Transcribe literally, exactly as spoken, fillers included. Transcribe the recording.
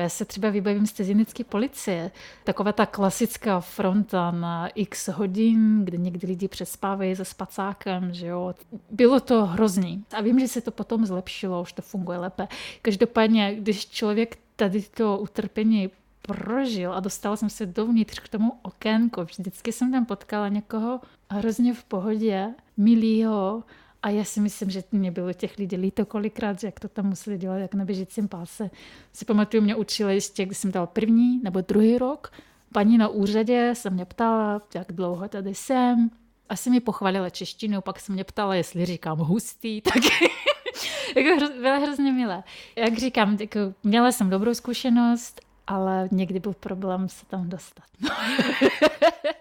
se třeba vybavím z cizinecké policie. Taková ta klasická fronta na x hodin, kde někdy lidi přespávají se spacákem, že jo. Bylo to hrozný. A vím, že se to potom zlepšilo, už to funguje lépe. Každopádně, když člověk tady to utrpení prožil a dostala jsem se dovnitř k tomu okénku, vždycky jsem tam potkala někoho hrozně v pohodě, milýho, a já si myslím, že mě bylo těch lidí líto kolikrát, že jak to tam museli dělat, jak na běžícím páse. Si pamatuju, mě učili ještě, když jsem dal první nebo druhý rok. Paní na úřadě se mě ptala, jak dlouho tady jsem. Asi mi pochválila češtinu, pak se mě ptala, jestli říkám hustý, tak jako bylo hrozně milé. Jak říkám, jako, měla jsem dobrou zkušenost, ale někdy byl problém se tam dostat.